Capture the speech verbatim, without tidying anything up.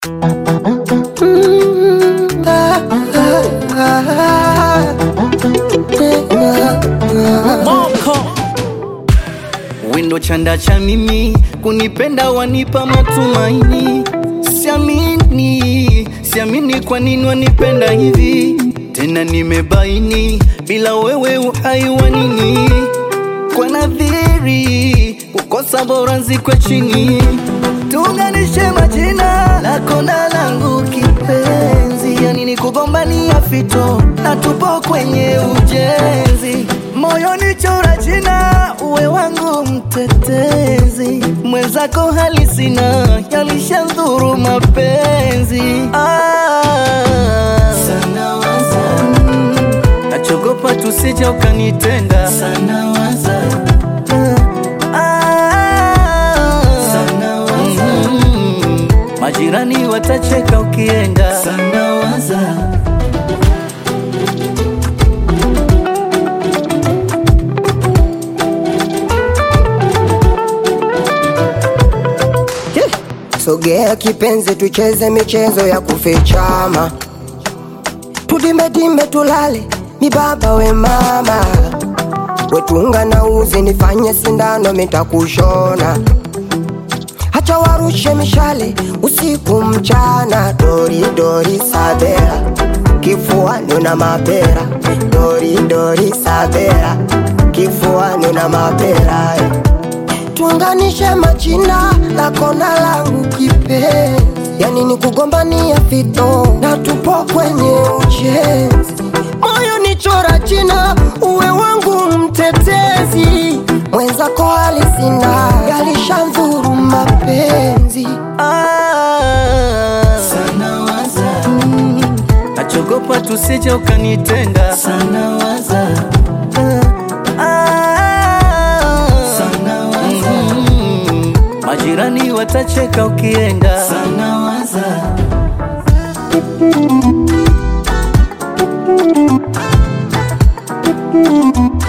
Wendo chanda cha mimi, kunipenda wanipa matumaini. Siamini, siamini kwa nini wanipenda hivi. Tena nimebaini, bila wewe uhai wa nini. Kwa nadhiri, kukosa bora nzikwe chini. Tuunganishe majina, lako na langu kipenzi. Yani ni kugombania fito, na tupo kwenye ujenzi. Moyoni chora jina, uwe wangu mtetezi. Mwenzako hali sina, yalishandhuru mapenzi. ah, Sana waza mm, nachogopa tusije ukanitenda. Sana waza ah, Sana waza mm, majirani watacheka ukienda. Sana waza Sogea kipenzi, tucheze michezo ya kufichama. Tudimbe dimbe tulale, mi baba we mama. Wetunga na uzi, nifanye sindano mitakushona. Hacha warushe mishale, usiku mchana. Dori dori sabera, kifuani una mapera. Dori dori sabera, kifuani una mapera. Tuunganishe majina, lako na langu kipenzi. Yani ni kugombania fito, na tupo kwenye ujenzi. Moyo ni chora jina, uwe wangu mtetezi. Mwenzako hali sina, yalishandhuru mapenzi. ah, Sana waza mm, nachogopa tusije ukanitenda. Sana waza Mm, majirani watacheka ukienda. Sana waza Mm-hmm.